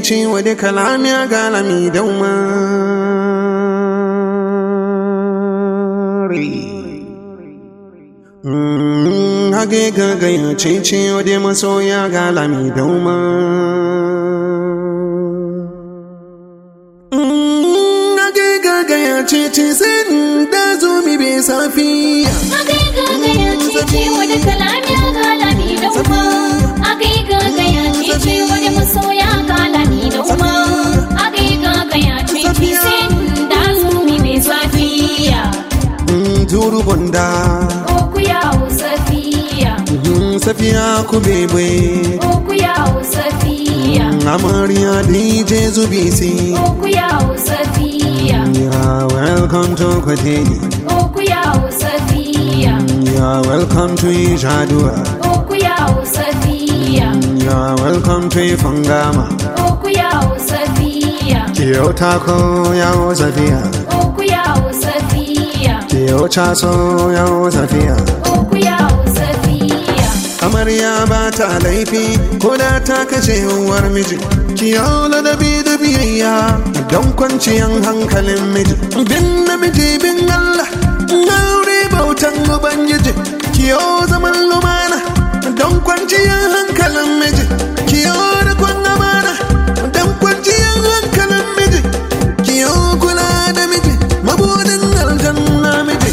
cici wadi kalami a galami daumari hage gagaya cici wadi masoya galami hage gagaya cici sai da zumi bai safiya hage gagaya cici wadi kalami a galami dauma hage gagaya cici wadi masoya galami dauma hage gagaya cici sai da zumi bai safiya turu bunda okuyawo safiya safiya ku bebe okuyawo safiya Amaria DJ Zubisi okuyawo safiya you're welcome to Kwateni okuyawo safiya you're welcome to Ijadua okuyawo safiya you're welcome to Ifangama okuyawo safiya Kiyotako yao Safia okuyawo safiya Kiyochaso yao Safia okuyawo safiya Amarya ba ta laifi ko da ta kashe uwar miji kiyo ladabi da biyayya don kwanciyan hankalin miji bin namiji bin Allah aure bautan ubangiji kiyo zaman lumana don kwanciyan hankalin miji kiyo rikon amana don kwanciyan hankalin miji kiyo kula da miji mabudin aljanna miji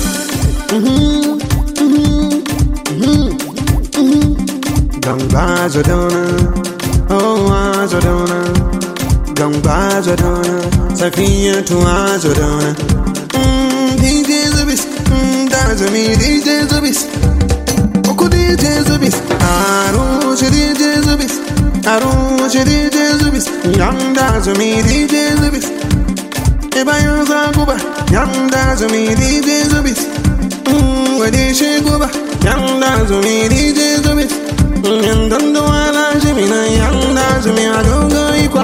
Gamba Zodona, oh Azodona, Gamba Zodona, Safia to Azodona. DJ Zubis, Dazami DJ Zubis, Oku DJ Zubis, Arush DJ Zubis, Arush DJ Zubis, Young Dazami DJ Zubis, Ebayo Zaguba, Young Dazami DJ Zubis, Wadishi Guba, Young Dazami DJ Zubis. Yandando ala jimina yanda jimi agogo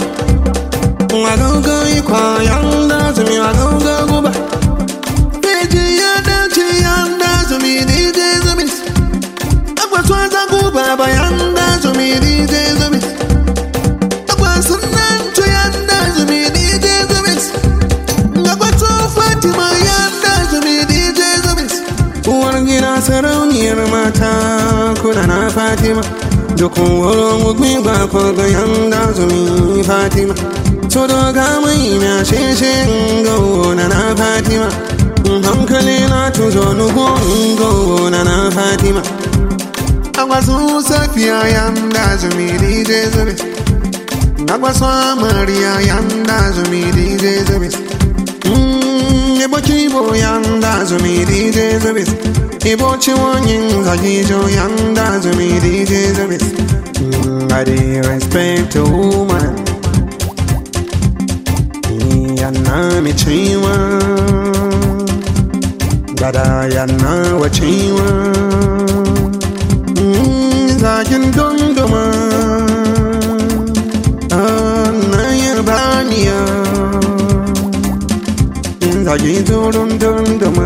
ikwa yanda jimi agogo guba peji yanda chi yanda jimi DJ Zubis akwa swaza guba ba yanda jimi DJ Zubis akwa sunan cho yanda jimi DJ Zubis akwa so Fatima yanda jimi DJ Zubis uwar gida sarauniyar mata kuna na Fatima dukun wurin gugmi ba ko ga yanda zumi Fatima so doga mai na sheshe gawo na Fatima hankali na tuzo nugu gawo na Fatima agwasu Safiya yanda zumi DJ Zubis agwasu Amaria yanda zumi DJ Zubis Ibo Kibo yanda zumi DJ Zubis Ibo Chiwonyin Zagijo yanda zumi DJ Zubis I dey respect a woman Yana mi chiwa Dada yana wa chiwa Zagin dondoma Na yabaniya Zagi dum dum dum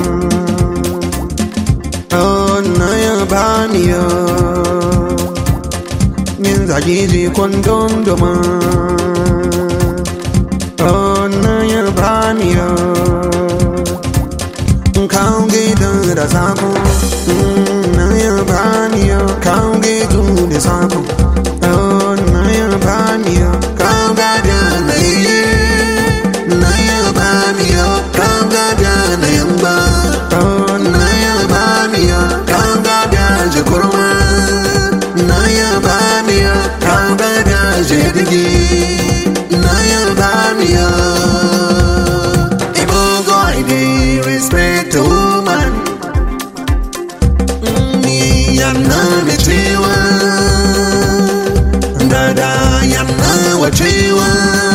oh na ya bani yo min zagi ji kon dum dum oh na ya bani yo kaunge da sako na ya bani yo kaunge du da sako oh na ya bani yo kaunga da na ya bani yo kaunga da na yamba oh na ya bani yo kaunga da jikurma na ya bani yo kaunga da jedigi na ya bani yo ibo go I dey respect a woman yana me chewa dada yana wa chewa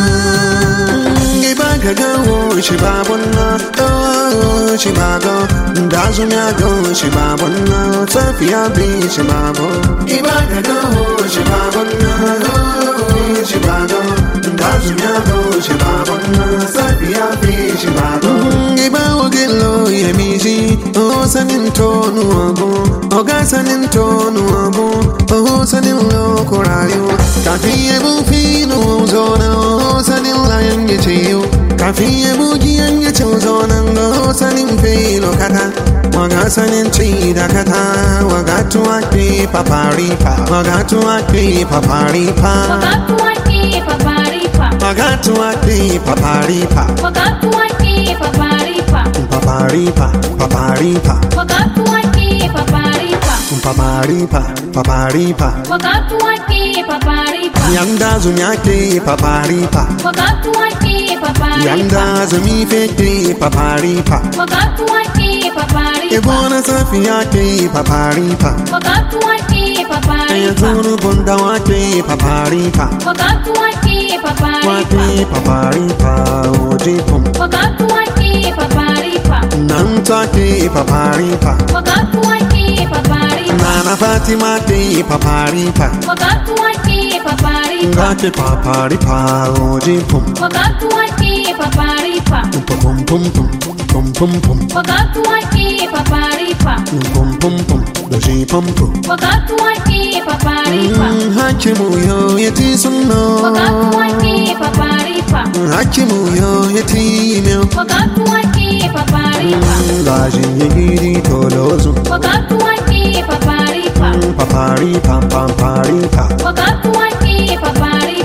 ka gawo shi babun na shi bago da zumiya go shi babun na Safiya bi shi babo iba ka gawo shi babun na shi bago da zumiya go shi babun na Safiya bi shi babo iba wogelo yemishi o sanin to tonu ago oga sanin tonu ago oh sanin lokorayo kafiye bu fino zona oh sanin layan yechiyo kafiye bu giyan yecho zona oh sanin filo kata waga sanin chida kata waga tuaki paparipa waga tuaki paparipa waga tuaki paparipa waga tuaki paparipa waga tuaki paparipa paparipa paparipa waga tuaki paparipa paparipa paparipa waga tuaki paparipa yanda zumiake paparipa waga tuaki paparipa yanda zumi fete paparipa waga tuaki paparipa ebona safiyake paparipa waga tuaki paparipa ayatunu bonda wake paparipa waga tuaki paparipa wake paparipa ojipum waga tuaki paparipa nantake paparipa waga tuaki paparipa nana fatima ke paparipa waga tuaki paparipa ngake paparipa ojipum waga tuaki paparipa pum pum pum pum pum pum waga tuaki paparipa pum pum pum doji pum pum waga tuaki paparipa hakimu yo yeti sunno waga tuaki paparipa hakimu yo yeti myo waga tuaki paparipa gajin yigiri tolozu waga tuaki paparipa paparipa paparipa waga tuaki paparipa